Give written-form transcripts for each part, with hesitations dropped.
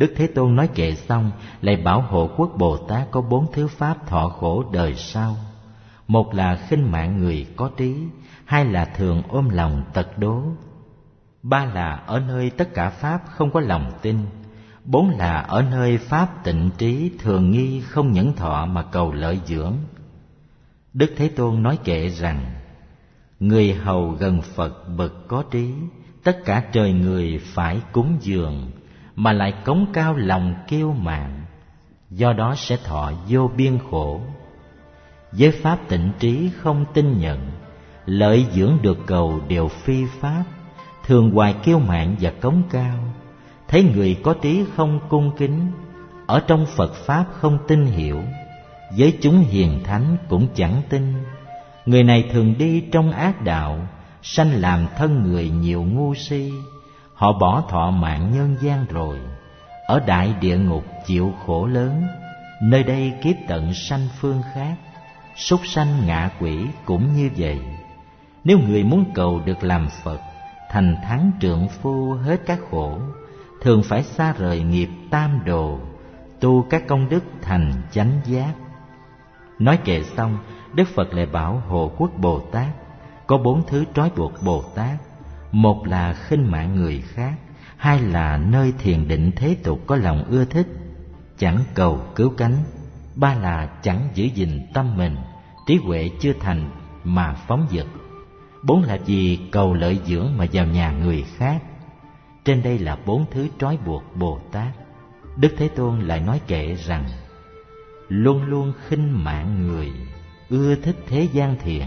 Đức Thế Tôn nói kệ xong, lại bảo Hộ Quốc Bồ Tát có 4 thứ pháp thọ khổ đời sau. Một là khinh mạng người có trí, hai là thường ôm lòng tật đố, ba là ở nơi tất cả pháp không có lòng tin, bốn là ở nơi pháp tịnh trí thường nghi không nhẫn thọ mà cầu lợi dưỡng. Đức Thế Tôn nói kệ rằng: người hầu gần Phật bậc có trí, tất cả trời người phải cúng dường, mà lại cống cao lòng kiêu mạn, do đó sẽ thọ vô biên khổ. Với pháp tịnh trí không tin nhận, lợi dưỡng được cầu đều phi pháp, thường hoài kiêu mạn và cống cao. Thấy người có trí không cung kính, ở trong Phật pháp không tin hiểu, với chúng hiền thánh cũng chẳng tin. Người này thường đi trong ác đạo, sanh làm thân người nhiều ngu si. Họ bỏ thọ mạng nhân gian rồi, ở đại địa ngục chịu khổ lớn. Nơi đây kiếp tận sanh phương khác, súc sanh ngạ quỷ cũng như vậy. Nếu người muốn cầu được làm Phật, thành thắng trượng phu hết các khổ, thường phải xa rời nghiệp tam đồ, tu các công đức thành chánh giác. Nói kệ xong, Đức Phật lại bảo Hộ Quốc Bồ Tát có 4 thứ trói buộc Bồ Tát. Một là khinh mạng người khác, hai là nơi thiền định thế tục có lòng ưa thích, chẳng cầu cứu cánh, ba là chẳng giữ gìn tâm mình, trí huệ chưa thành mà phóng dật, bốn là vì cầu lợi dưỡng mà vào nhà người khác. Trên đây là 4 thứ trói buộc Bồ Tát. Đức Thế Tôn lại nói kệ rằng: luôn luôn khinh mạng người, ưa thích thế gian thiện,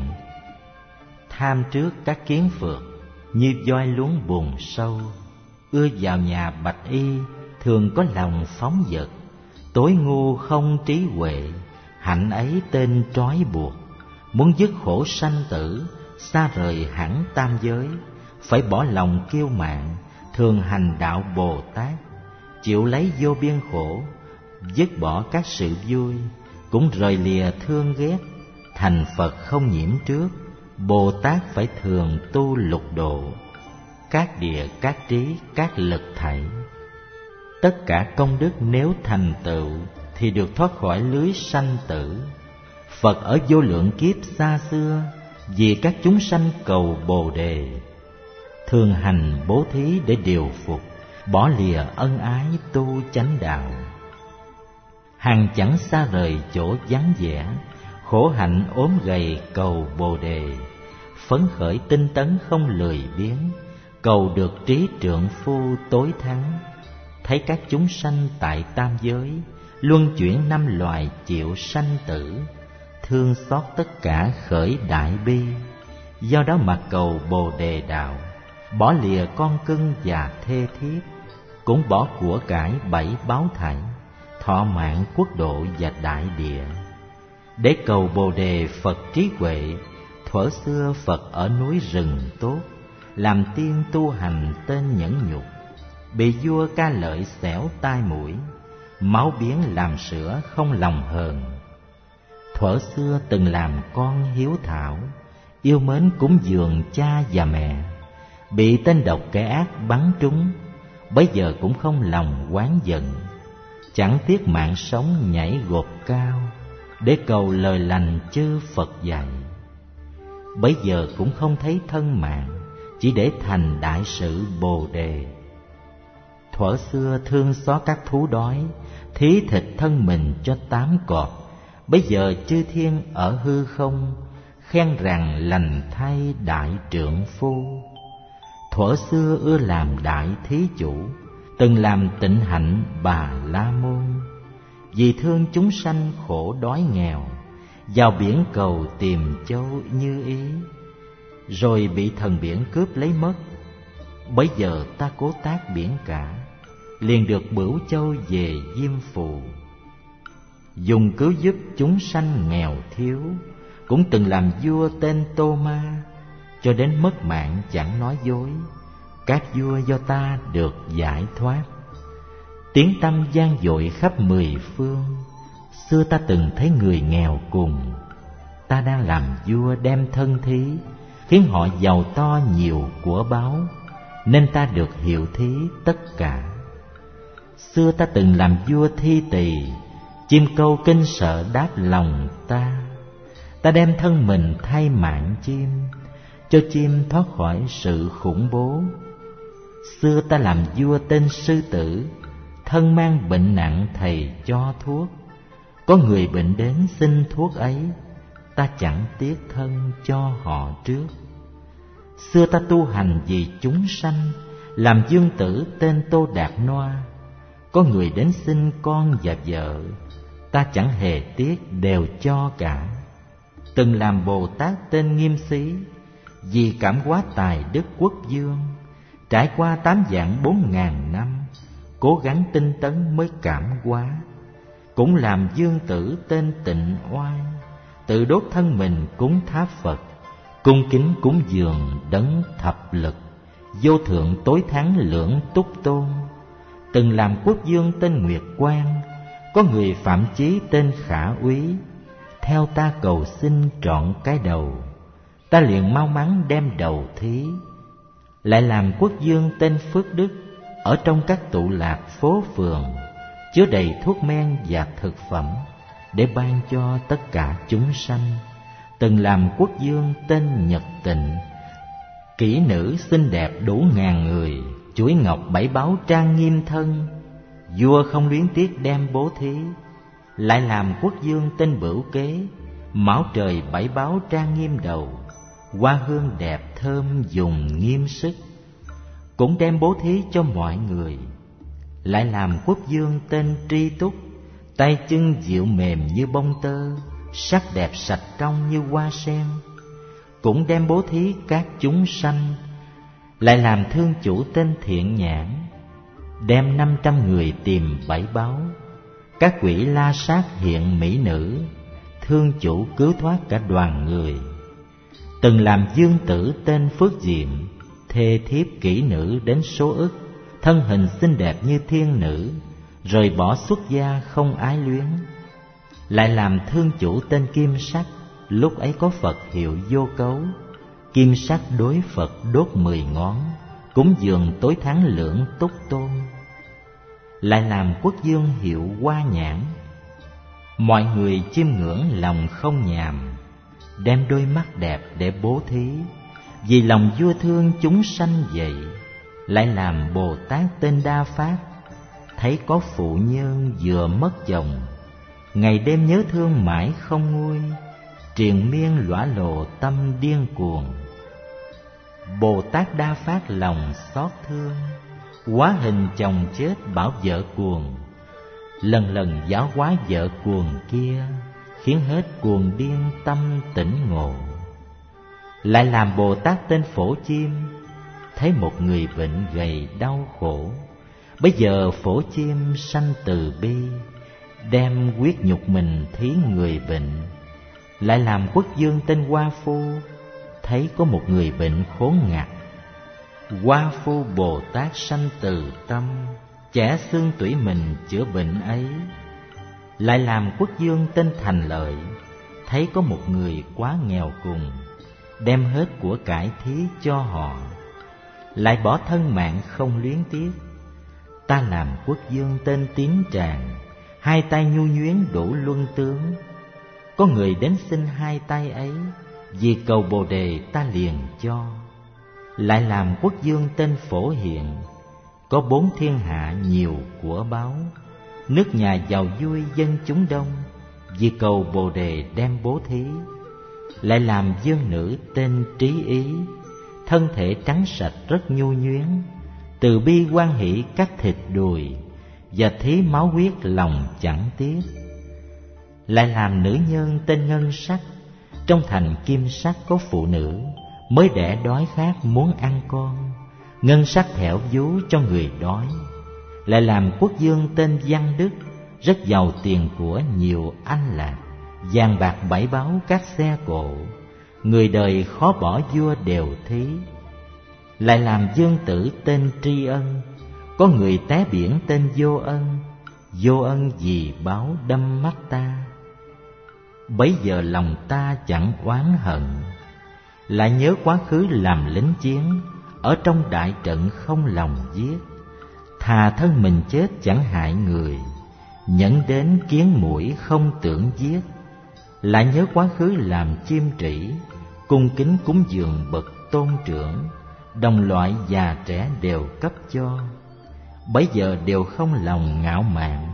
tham trước các kiến phược, như voi luống bùn sâu, ưa vào nhà bạch y, thường có lòng phóng dật, tối ngu không trí huệ, hạnh ấy tên trói buộc. Muốn dứt khổ sanh tử, xa rời hẳn tam giới, phải bỏ lòng kiêu mạn, thường hành đạo Bồ Tát, chịu lấy vô biên khổ, dứt bỏ các sự vui, cũng rời lìa thương ghét, thành Phật không nhiễm trước. Bồ Tát phải thường tu lục độ, các địa, các trí, các lực thảy. Tất cả công đức nếu thành tựu, thì được thoát khỏi lưới sanh tử. Phật ở vô lượng kiếp xa xưa, vì các chúng sanh cầu Bồ Đề, thường hành bố thí để điều phục, bỏ lìa ân ái tu chánh đạo. Hằng chẳng xa rời chỗ vắng vẻ, khổ hạnh ốm gầy cầu Bồ Đề, phấn khởi tinh tấn không lười biếng, cầu được trí trượng phu tối thắng. Thấy các chúng sanh tại tam giới, luân chuyển 5 loài chịu sanh tử, thương xót tất cả khởi đại bi, do đó mà cầu Bồ Đề đạo, bỏ lìa con cưng và thê thiếp, cũng bỏ của cải 7 báo thảy, thọ mạng quốc độ và đại địa. Để cầu Bồ Đề Phật trí huệ, thuở xưa Phật ở núi rừng tốt, làm tiên tu hành tên nhẫn nhục, bị vua ca lợi xẻo tai mũi, máu biến làm sữa không lòng hờn. Thuở xưa từng làm con hiếu thảo, yêu mến cúng dường cha và mẹ, bị tên độc kẻ ác bắn trúng, bấy giờ cũng không lòng oán giận, chẳng tiếc mạng sống nhảy gột cao, để cầu lời lành chư Phật dạy. Bấy giờ cũng không thấy thân mạng, chỉ để thành đại sự Bồ Đề. Thuở xưa thương xót các thú đói, thí thịt thân mình cho 8 cọp, bấy giờ chư thiên ở hư không, khen rằng lành thay đại trượng phu. Thuở xưa ưa làm đại thí chủ, từng làm tịnh hạnh Bà La Môn, vì thương chúng sanh khổ đói nghèo, vào biển cầu tìm châu Như Ý, rồi bị thần biển cướp lấy mất. Bấy giờ ta cố tác biển cả, liền được Bửu Châu về Diêm Phù, dùng cứu giúp chúng sanh nghèo thiếu. Cũng từng làm vua tên Tô Ma, cho đến mất mạng chẳng nói dối. Các vua do ta được giải thoát, tiếng tăm vang dội khắp 10 phương. Xưa ta từng thấy người nghèo cùng, ta đang làm vua đem thân thí, khiến họ giàu to nhiều của báu, nên ta được hiệu thí tất cả. Xưa ta từng làm vua Thi Tỳ, chim câu kinh sợ đáp lòng ta. Ta đem thân mình thay mạng chim, cho chim thoát khỏi sự khủng bố. Xưa ta làm vua tên Sư Tử, thân mang bệnh nặng thầy cho thuốc. Có người bệnh đến xin thuốc ấy, ta chẳng tiếc thân cho họ trước. Xưa ta tu hành vì chúng sanh, làm dương tử tên Tô Đạt Noa. Có người đến xin con và vợ, ta chẳng hề tiếc đều cho cả. Từng làm Bồ Tát tên Nghiêm Xí, vì cảm hóa tài đức quốc vương. Trải qua 8 vạn 4.000 năm, cố gắng tinh tấn mới cảm hóa. Cũng làm dương tử tên Tịnh Oai, tự đốt thân mình cúng tháp Phật, cung kính cúng dường đấng thập lực, vô thượng tối thắng lưỡng túc tôn. Từng làm quốc vương tên Nguyệt Quang, có người phạm chí tên Khả Úy. Theo ta cầu xin trọn cái đầu, ta liền mau mắn đem đầu thí. Lại làm quốc vương tên Phước Đức, ở trong các tụ lạc phố phường, chứa đầy thuốc men và thực phẩm, để ban cho tất cả chúng sanh. Từng làm quốc vương tên Nhật Tịnh, kỹ nữ xinh đẹp đủ ngàn người, chuỗi ngọc 7 báu trang nghiêm thân, vua không luyến tiếc đem bố thí. Lại làm quốc vương tên Bửu Kế, mão trời 7 báu trang nghiêm đầu, hoa hương đẹp thơm dùng nghiêm sức, cũng đem bố thí cho mọi người. Lại làm quốc vương tên Tri Túc, tay chân dịu mềm như bông tơ, sắc đẹp sạch trong như hoa sen, cũng đem bố thí các chúng sanh. Lại làm thương chủ tên Thiện Nhãn, đem 500 người tìm 7 báu. Các quỷ la sát hiện mỹ nữ, thương chủ cứu thoát cả đoàn người. Từng làm dương tử tên Phước Diệm, thê thiếp kỹ nữ đến số ức, thân hình xinh đẹp như thiên nữ, rời bỏ xuất gia không ái luyến. Lại làm thương chủ tên Kim Sắc, lúc ấy có Phật hiệu Vô Cấu. Kim sắc đối Phật đốt 10 ngón, cúng dường tối thắng lưỡng túc tôn. Lại làm quốc vương hiệu Hoa Nhãn, mọi người chiêm ngưỡng lòng không nhàm, đem đôi mắt đẹp để bố thí, vì lòng vua thương chúng sanh vậy. Lại làm Bồ Tát tên Đa Phát, thấy có phụ nhân vừa mất chồng, ngày đêm nhớ thương mãi không nguôi, triền miên lõa lồ tâm điên cuồng. Bồ Tát Đa Phát lòng xót thương, hóa hình chồng chết bảo vợ cuồng, lần lần giáo hóa vợ cuồng kia, khiến hết cuồng điên tâm tỉnh ngộ. Lại làm Bồ Tát tên Phổ Chiêm, thấy một người bệnh gầy đau khổ, bây giờ Phổ Chiêm sanh từ bi, đem huyết nhục mình thí người bệnh. Lại làm quốc vương tên Hoa Phu, thấy có một người bệnh khốn ngặt, Hoa Phu Bồ Tát sanh từ tâm, chẻ xương tủy mình chữa bệnh ấy. Lại làm quốc vương tên Thành Lợi, thấy có một người quá nghèo cùng, đem hết của cải thí cho họ. Lại bỏ thân mạng không luyến tiếc. Ta làm quốc vương tên Tín Tràng, hai tay nhu nhuyến đủ luân tướng. Có người đến xin hai tay ấy, vì cầu Bồ Đề ta liền cho. Lại làm quốc vương tên Phổ Hiện, có 4 thiên hạ nhiều của báu, nước nhà giàu vui dân chúng đông, vì cầu Bồ Đề đem bố thí. Lại làm vương nữ tên Trí Ý, thân thể trắng sạch rất nhu nhuyến, từ bi hoan hỷ cắt thịt đùi, và thí máu huyết lòng chẳng tiếc. Lại làm nữ nhân tên Ngân Sắc, trong thành Kim Sắc có phụ nữ mới đẻ đói khát muốn ăn con, Ngân Sắc thẻo vú cho người đói. Lại làm quốc vương tên Văn Đức, rất giàu tiền của nhiều anh lạc, vàng bạc 7 báu các xe cộ, người đời khó bỏ vua đều thí. Lại làm vương tử tên Tri Ân, có người té biển tên Vô Ân, vô ân vì báo đâm mắt ta. Bấy giờ lòng ta chẳng oán hận, lại nhớ quá khứ làm lính chiến, ở trong đại trận không lòng giết. thà thân mình chết chẳng hại người, nhẫn đến kiến muỗi không tưởng giết. Lại nhớ quá khứ làm chim trĩ, cung kính cúng dường bậc tôn trưởng, đồng loại già trẻ đều cấp cho, bấy giờ đều không lòng ngạo mạn.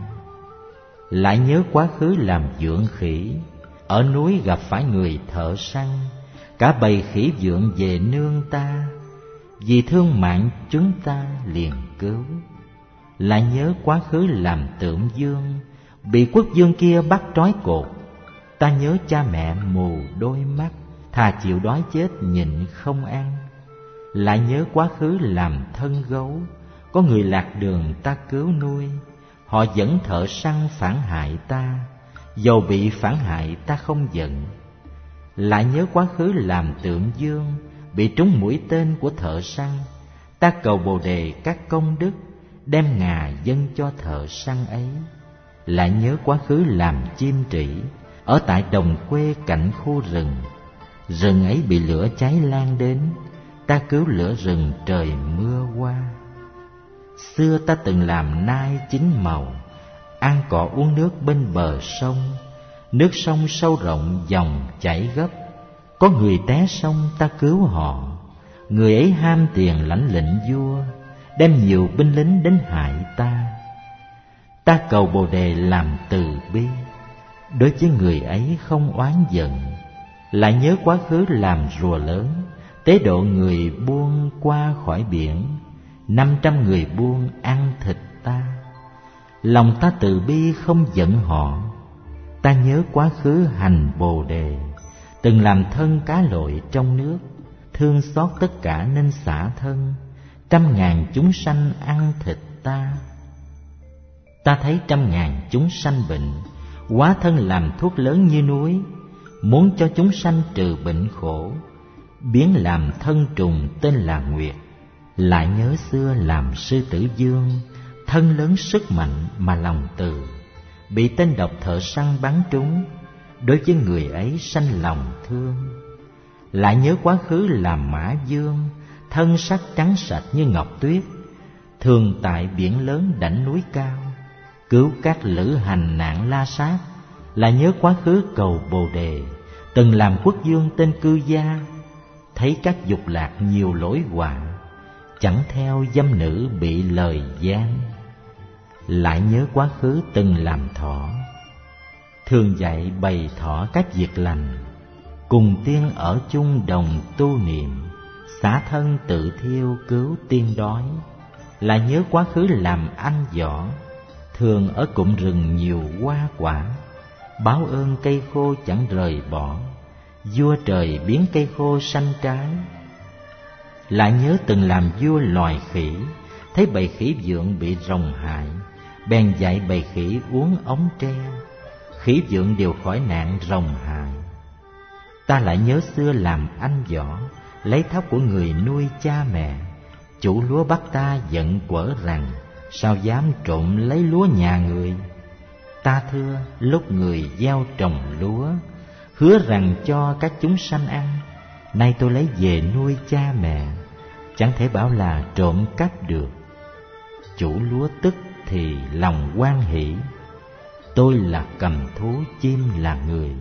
Lại nhớ quá khứ làm dượng khỉ, ở núi gặp phải người thợ săn, cả bầy khỉ dượng về nương ta, vì thương mạng chúng ta liền cứu. Lại nhớ quá khứ làm tượng dương, bị quốc vương kia bắt trói cột, ta nhớ cha mẹ mù đôi mắt, thà chịu đói chết nhịn không ăn. Lại nhớ quá khứ làm thân gấu, có người lạc đường ta cứu nuôi, họ dẫn thợ săn phản hại ta, dầu bị phản hại ta không giận. Lại nhớ quá khứ làm tượng dương, bị trúng mũi tên của thợ săn, ta cầu Bồ Đề các công đức, đem ngà dâng cho thợ săn ấy. Lại nhớ quá khứ làm chim trĩ, ở tại đồng quê cạnh khu rừng, rừng ấy bị lửa cháy lan đến, ta cứu lửa rừng trời mưa qua. Xưa ta từng làm nai chín màu, ăn cỏ uống nước bên bờ sông, nước sông sâu rộng dòng chảy gấp, có người té sông ta cứu họ, người ấy ham tiền lãnh lệnh vua, đem nhiều binh lính đến hại ta. Ta cầu Bồ Đề làm từ bi, đối với người ấy không oán giận. Lại nhớ quá khứ làm rùa lớn, tế độ người buôn qua khỏi biển, 500 người buôn ăn thịt ta. Lòng ta từ bi không giận họ. Ta nhớ quá khứ hành Bồ Đề, từng làm thân cá lội trong nước, thương xót tất cả nên xả thân, 100.000 chúng sanh ăn thịt ta. Ta thấy 100.000 chúng sanh bệnh, hóa thân làm thuốc lớn như núi, muốn cho chúng sanh trừ bệnh khổ, biến làm thân trùng tên là Nguyệt. Lại nhớ xưa làm sư tử vương, thân lớn sức mạnh mà lòng từ, bị tên độc thợ săn bắn trúng, đối với người ấy sanh lòng thương. Lại nhớ quá khứ làm mã vương, thân sắc trắng sạch như ngọc tuyết, thường tại biển lớn đảnh núi cao, cứu các lữ hành nạn la sát. Lại nhớ quá khứ cầu Bồ Đề, từng làm quốc vương tên Cư Gia, thấy các dục lạc nhiều lỗi họa, chẳng theo dâm nữ bị lời gian. Lại nhớ quá khứ từng làm thỏ, thường dạy bày thỏ các việc lành, cùng tiên ở chung đồng tu niệm, xả thân tự thiêu cứu tiên đói. Lại nhớ quá khứ làm anh võ, thường ở cụm rừng nhiều hoa quả, báo ơn cây khô chẳng rời bỏ, vua trời biến cây khô xanh trái. Lại nhớ từng làm vua loài khỉ, thấy bầy khỉ vượn bị rồng hại, bèn dạy bầy khỉ uống ống tre, khỉ vượn đều khỏi nạn rồng hại. Ta lại nhớ xưa làm anh võ, lấy thóc của người nuôi cha mẹ, chủ lúa bắt ta giận quở rằng, sao dám trộm lấy lúa nhà người. Ta thưa lúc người gieo trồng lúa, hứa rằng cho các chúng sanh ăn, nay tôi lấy về nuôi cha mẹ, chẳng thể bảo là trộm cắp được. Chủ lúa tức thì lòng hoan hỷ, tôi là cầm thú, chim là người.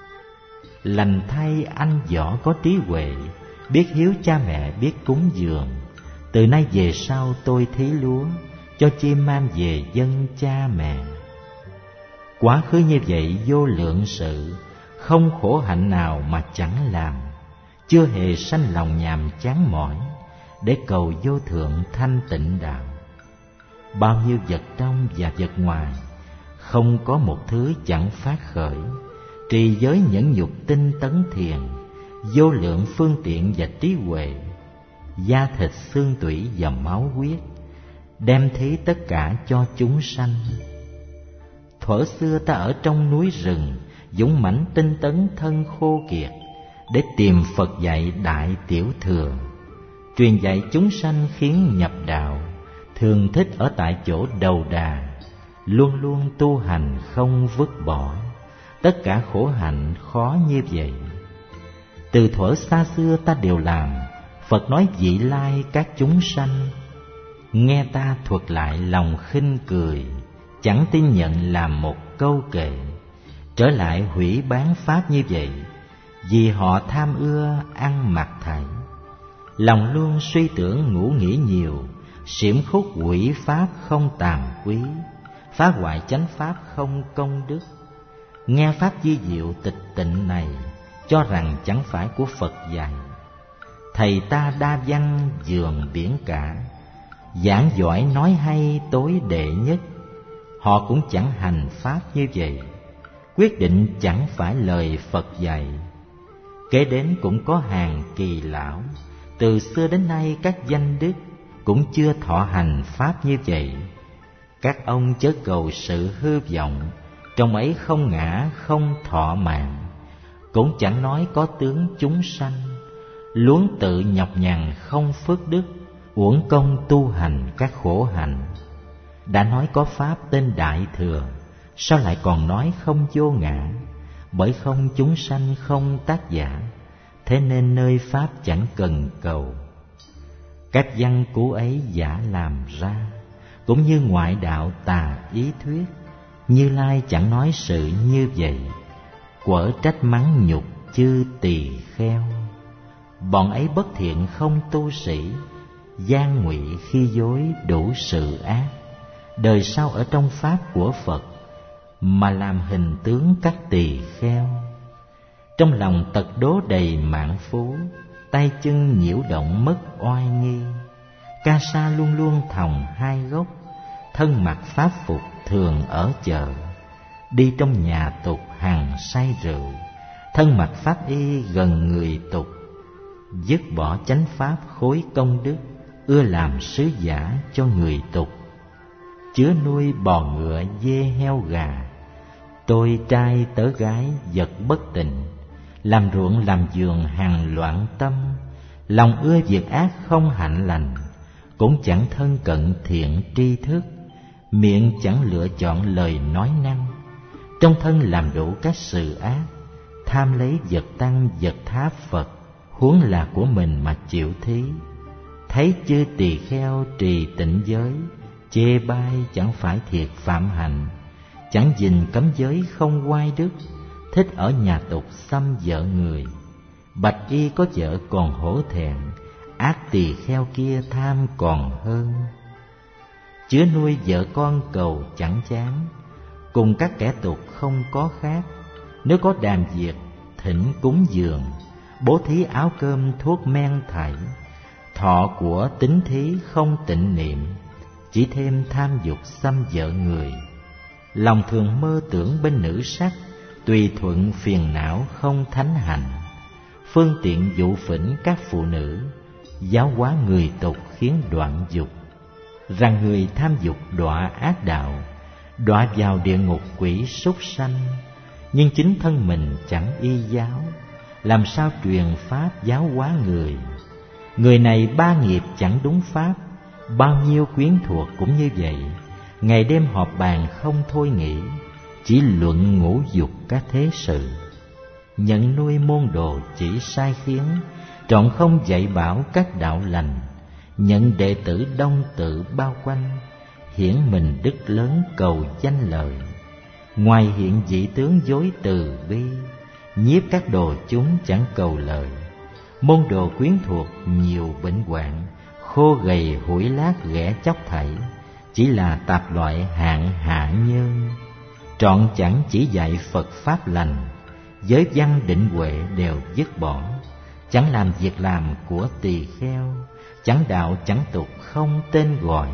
Lành thay anh võ có trí huệ, biết hiếu cha mẹ, biết cúng dường. Từ nay về sau tôi thí lúa, cho chim mang về dâng cha mẹ. Quá khứ như vậy vô lượng sự, không khổ hạnh nào mà chẳng làm, chưa hề sanh lòng nhàm chán mỏi, để cầu vô thượng thanh tịnh đạo. Bao nhiêu vật trong và vật ngoài, không có một thứ chẳng phát khởi, trì giới nhẫn nhục tinh tấn thiền, vô lượng phương tiện và trí huệ, da thịt xương tủy và máu huyết, đem thí tất cả cho chúng sanh. Thuở xưa ta ở trong núi rừng, dũng mãnh tinh tấn thân khô kiệt, để tìm Phật dạy đại tiểu thừa, truyền dạy chúng sanh khiến nhập đạo, thường thích ở tại chỗ đầu đà, luôn luôn tu hành không vứt bỏ. Tất cả khổ hạnh khó như vậy, từ thuở xa xưa ta đều làm. Phật nói vị lai các chúng sanh, nghe ta thuật lại lòng khinh cười, chẳng tin nhận làm một câu kệ. Trở lại hủy bán pháp như vậy, vì họ tham ưa ăn mặc thảy. Lòng luôn suy tưởng ngủ nghĩ nhiều, xiểm khúc quỷ pháp không tàm quý, phá hoại chánh pháp không công đức. Nghe pháp di diệu tịch tịnh này, cho rằng chẳng phải của Phật dạy. Thầy ta đa văn dường biển cả, giảng giỏi nói hay tối đệ nhất. Họ cũng chẳng hành pháp như vậy, quyết định chẳng phải lời Phật dạy. Kế đến cũng có hàng kỳ lão, từ xưa đến nay các danh đức cũng chưa thọ hành pháp như vậy. Các ông chớ cầu sự hư vọng, trong ấy không ngã không thọ mạng. Cũng chẳng nói có tướng chúng sanh, luống tự nhọc nhằn không phước đức, uổng công tu hành các khổ hạnh. Đã nói có pháp tên Đại Thừa, sao lại còn nói không vô ngã? Bởi không chúng sanh không tác giả, thế nên nơi pháp chẳng cần cầu. Các văn cú ấy giả làm ra, cũng như ngoại đạo tà ý thuyết. Như Lai chẳng nói sự như vậy, quở trách mắng nhục chư tỳ kheo. Bọn ấy bất thiện không tu sĩ, gian ngụy khi dối đủ sự ác. Đời sau ở trong pháp của Phật, mà làm hình tướng các tỳ kheo. Trong lòng tật đố đầy mạn phú, tay chân nhiễu động mất oai nghi. Ca sa luôn luôn thòng hai gốc, thân mặc pháp phục thường ở chợ. Đi trong nhà tục hằng say rượu, thân mặc pháp y gần người tục. Dứt bỏ chánh pháp khối công đức, ưa làm sứ giả cho người tục. Chứa nuôi bò ngựa dê heo gà, tôi trai tớ gái vật bất tịnh. Làm ruộng làm vườn hàng loạn tâm, lòng ưa việc ác không hạnh lành. Cũng chẳng thân cận thiện tri thức, miệng chẳng lựa chọn lời nói năng. Trong thân làm đủ các sự ác, tham lấy vật tăng vật tháp Phật, huống là của mình mà chịu thí. Thấy chư tỳ kheo trì tịnh giới, chê bai chẳng phải thiệt phạm hạnh. Chẳng gìn cấm giới không oai đức, thích ở nhà tục xăm vợ người. Bạch y có vợ còn hổ thẹn, ác tỳ kheo kia tham còn hơn. Chứa nuôi vợ con cầu chẳng chán, cùng các kẻ tục không có khác. Nếu có đàm việc thỉnh cúng dường, bố thí áo cơm thuốc men thảy. Thọ của tín thí không tịnh niệm, chỉ thêm tham dục xăm vợ người. Lòng thường mơ tưởng bên nữ sắc, tùy thuận phiền não không thánh hạnh. Phương tiện dụ phỉnh các phụ nữ, giáo hóa người tục khiến đoạn dục. Rằng người tham dục đọa ác đạo, đọa vào địa ngục quỷ súc sanh. Nhưng chính thân mình chẳng y giáo, làm sao truyền pháp giáo hóa người. Người này ba nghiệp chẳng đúng pháp, bao nhiêu quyến thuộc cũng như vậy. Ngày đêm họp bàn không thôi nghỉ, chỉ luận ngũ dục các thế sự. Nhận nuôi môn đồ chỉ sai khiến, trọn không dạy bảo các đạo lành. Nhận đệ tử đông tự bao quanh, hiển mình đức lớn cầu danh lợi. Ngoài hiện dị tướng dối từ bi, nhiếp các đồ chúng chẳng cầu lợi. Môn đồ quyến thuộc nhiều bệnh hoạn, khô gầy hủi lát ghẻ chóc thảy. Chỉ là tạp loại hạng hạ nhân, trọn chẳng chỉ dạy Phật pháp lành. Giới văn định huệ đều dứt bỏ, chẳng làm việc làm của tỳ kheo. Chẳng đạo chẳng tục không tên gọi,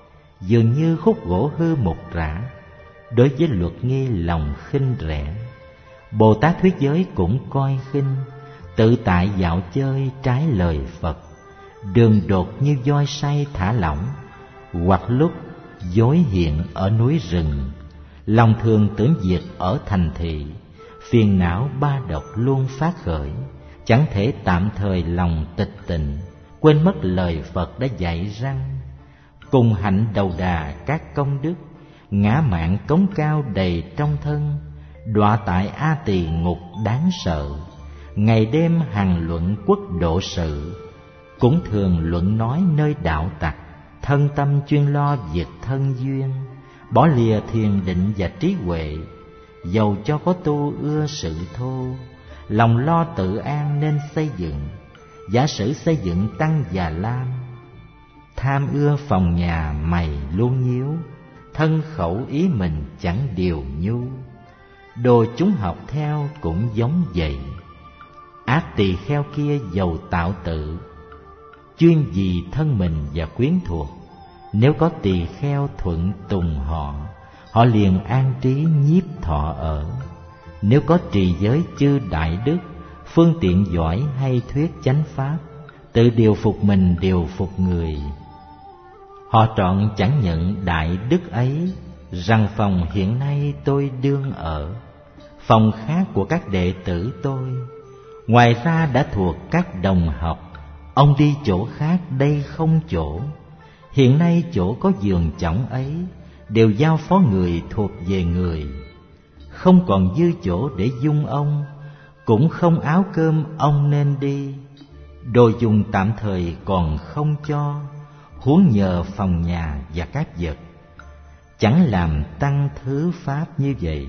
dường như khúc gỗ hư một rã. Đối với luật nghi lòng khinh rẻ, Bồ Tát thuyết giới cũng coi khinh. Tự tại dạo chơi trái lời Phật, đường đột như voi say thả lỏng. Hoặc lúc dối hiện ở núi rừng, lòng thường tưởng việc ở thành thị. Phiền não ba độc luôn phát khởi, chẳng thể tạm thời lòng tịch tịnh. Quên mất lời Phật đã dạy rằng, cùng hạnh đầu đà các công đức. Ngã mạn cống cao đầy trong thân, đọa tại A Tỳ ngục đáng sợ. Ngày đêm hằng luận quốc độ sự, cũng thường luận nói nơi đạo tặc. thân tâm chuyên lo việc thân duyên, bỏ lìa thiền định và trí huệ. Dầu cho có tu ưa sự thô, lòng lo tự an nên xây dựng. Giả sử xây dựng tăng già lam, tham ưa phòng nhà mày luôn nhíu, thân khẩu ý mình chẳng điều nhu. Đồ chúng học theo cũng giống vậy. Ác tỳ kheo kia dầu tạo tự, chuyên vì thân mình và quyến thuộc. Nếu có tỳ kheo thuận tùng họ, họ liền an trí nhiếp thọ ở. Nếu có trì giới chư đại đức, phương tiện giỏi hay thuyết chánh pháp, tự điều phục mình điều phục người. Họ trọn chẳng nhận đại đức ấy, rằng phòng hiện nay tôi đương ở, phòng khác của các đệ tử tôi. Ngoài ra đã thuộc các đồng học, ông đi chỗ khác đây không chỗ. Hiện nay chỗ có giường chõng ấy, đều giao phó người thuộc về người. Không còn dư chỗ để dung ông, cũng không áo cơm ông nên đi. Đồ dùng tạm thời còn không cho, huống nhờ phòng nhà và các vật. Chẳng làm tăng thứ pháp như vậy.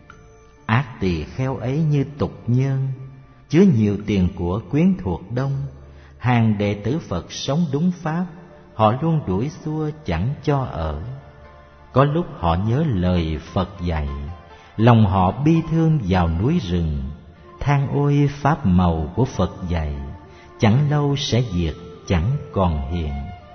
Ác tỳ kheo ấy như tục nhân, chứa nhiều tiền của quyến thuộc đông. Hàng đệ tử Phật sống đúng pháp, họ luôn đuổi xua chẳng cho ở. Có lúc họ nhớ lời Phật dạy, lòng họ bi thương vào núi rừng. Than ôi pháp màu của Phật dạy, chẳng lâu sẽ diệt chẳng còn hiện.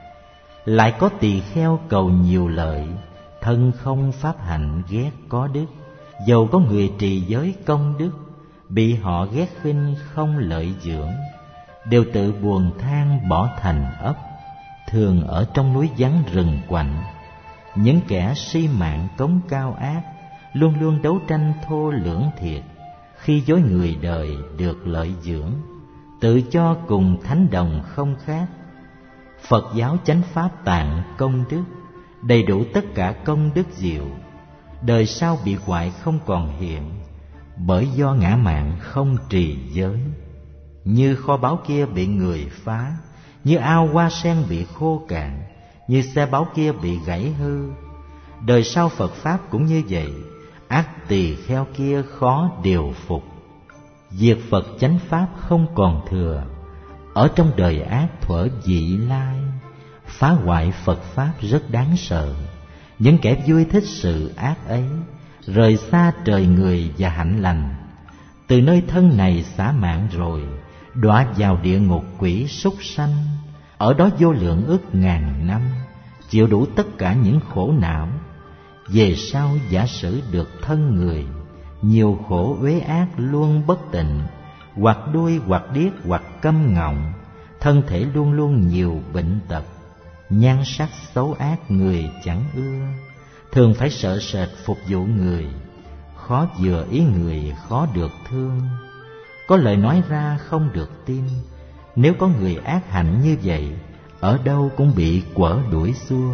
Lại có tỳ kheo cầu nhiều lợi, thân không pháp hạnh ghét có đức. Dầu có người trì giới công đức, bị họ ghét khinh không lợi dưỡng. Đều tự buồn than bỏ thành ấp, thường ở trong núi vắng rừng quạnh. Những kẻ si mạng cống cao ác, luôn luôn đấu tranh thô lưỡng thiệt. Khi dối người đời được lợi dưỡng, tự cho cùng thánh đồng không khác. Phật giáo chánh pháp tạng công đức, đầy đủ tất cả công đức diệu. Đời sau bị hoại không còn hiện, bởi do ngã mạn không trì giới. Như kho báu kia bị người phá, như ao hoa sen bị khô cạn, như xe báu kia bị gãy hư. Đời sau Phật Pháp cũng như vậy, ác tỳ kheo kia khó điều phục. Diệt Phật chánh Pháp không còn thừa, ở trong đời ác thuở vị lai. Phá hoại Phật Pháp rất đáng sợ. Những kẻ vui thích sự ác ấy, rời xa trời người và hạnh lành. Từ nơi thân này xả mạng rồi, đọa vào địa ngục quỷ súc sanh. Ở đó vô lượng ức ngàn năm, chịu đủ tất cả những khổ não. Về sau giả sử được thân người, nhiều khổ uế ác luôn bất tịnh, hoặc đuôi hoặc điếc hoặc câm ngọng. Thân thể luôn luôn nhiều bệnh tật, nhan sắc xấu ác người chẳng ưa. Thường phải sợ sệt phục vụ người, khó vừa ý người khó được thương. Có lời nói ra không được tin. Nếu có người ác hạnh như vậy, ở đâu cũng bị quở đuổi xua.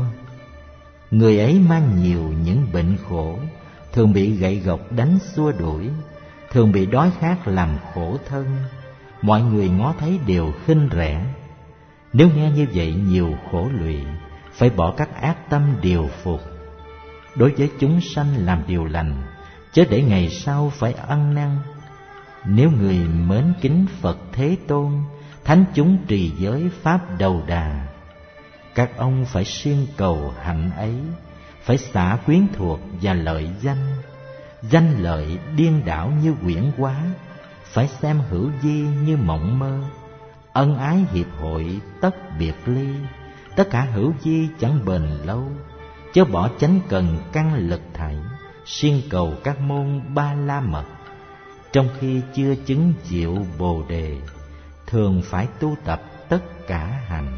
Người ấy mang nhiều những bệnh khổ, thường bị gậy gộc đánh xua đuổi, thường bị đói khát làm khổ thân. Mọi người ngó thấy đều khinh rẻ. Nếu nghe như vậy nhiều khổ lụy, phải bỏ các ác tâm điều phục. Đối với chúng sanh làm điều lành, chớ để ngày sau phải ăn năn. Nếu người mến kính Phật Thế Tôn, thánh chúng trì giới pháp đầu đà, các ông phải siêng cầu hạnh ấy, phải xả quyến thuộc và lợi danh. Danh lợi điên đảo như quyển quá, phải xem hữu vi như mộng mơ. Ân ái hiệp hội tất biệt ly, tất cả hữu vi chẳng bền lâu. Chớ bỏ chánh cần căn lực thảy, siêng cầu các môn ba la mật. Trong khi chưa chứng diệu Bồ đề, thường phải tu tập tất cả hành.